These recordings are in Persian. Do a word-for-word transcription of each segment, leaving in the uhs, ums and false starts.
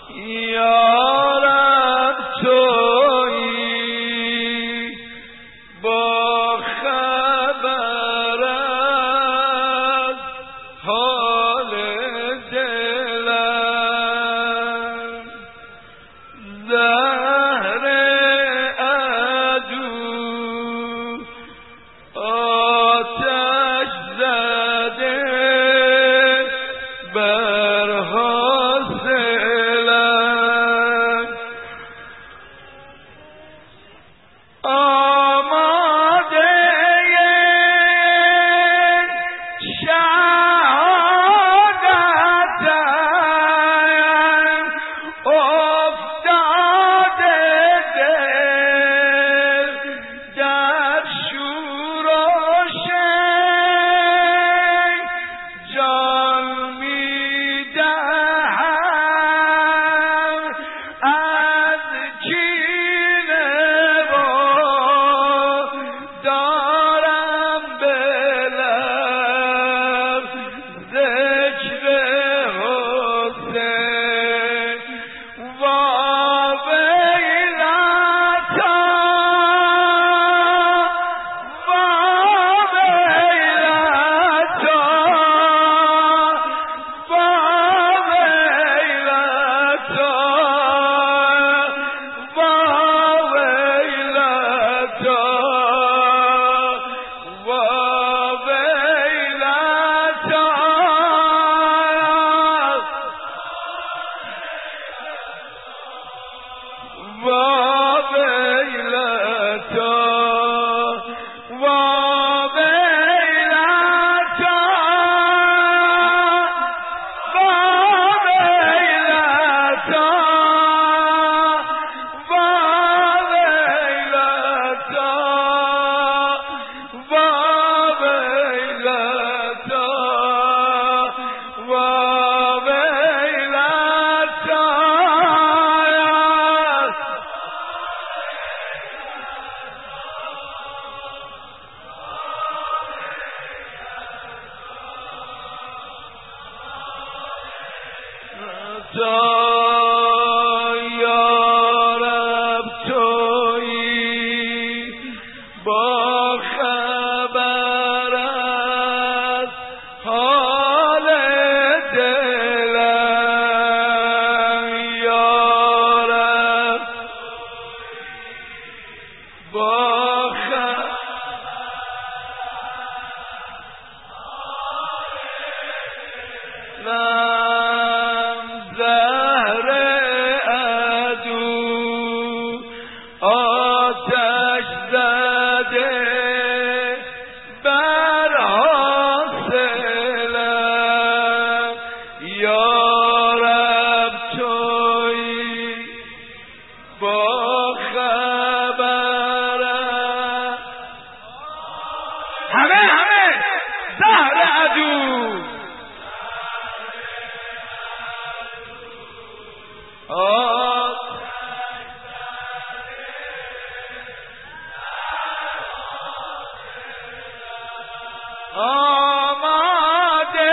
یارب تویی با خبر از حال دلم زهر عدو آتش زده بر حاصلم آماده شهادتم افتاده دل در شور و شی جان میدهم از کینه و دارم بلب ذکر حسین واویلتا واویلتا واویلتا واویلتا واویلتا واویلتا واویلتا واویلتا واویلتا واویلتا یارب تویی با خبر از حال دلم یارب با خبر زهر عدو آتش زده بر حاصلم یارب تویی با خبر همه همه زهر عدو آماده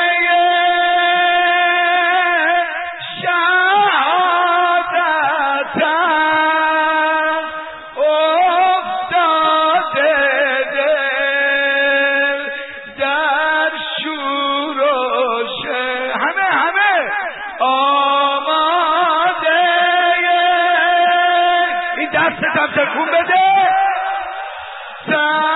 شهادتم افتاده دل در شور و شی همه همه آماده این دست تم تکون بده